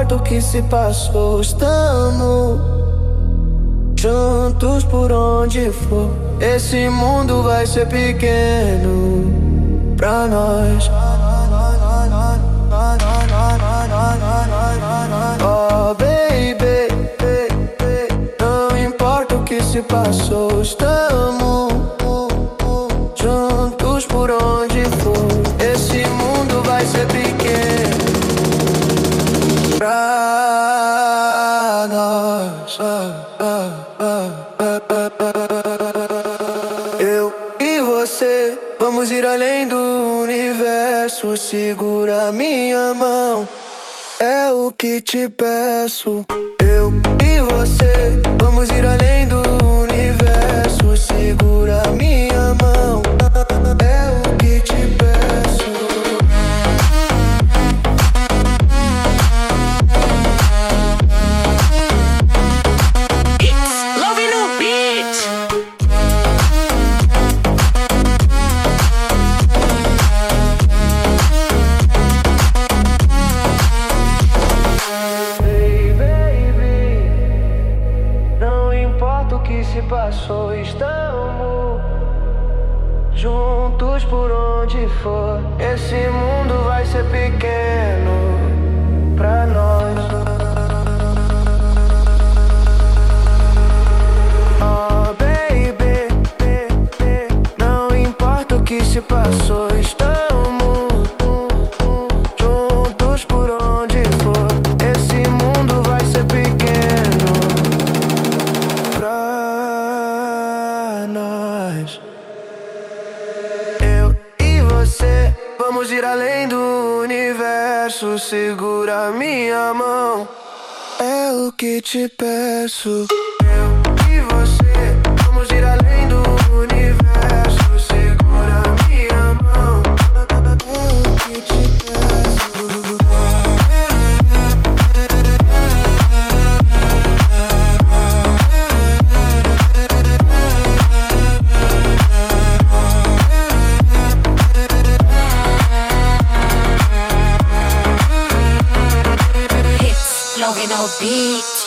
importa o que se passou, estamos juntos por onde for. Esse mundo vai ser pequeno pra nós. Oh baby, não importa o que se passou, estamos juntos por onde for. Esse mundo vai ser pequeno pra nós. Eu e você vamos ir além do universo. Segura minha mão, é o que te peço. Eu e você vamos ir além do universo. Segura minha mão, é o que te peço. Love no beat. Não importa o que se passou, estamos juntos por onde for. Esse mundo vai ser pequeno pra nós. Oh baby, não importa o que se passou, estamos juntos por onde for. Esse mundo vai ser pequeno pra nós. Eu e você vamos ir além do universo. Segura minha mão, é o que te peço. Eu e você vamos ir além do universo. Segura minha mão, é o que te peço. Love no beat.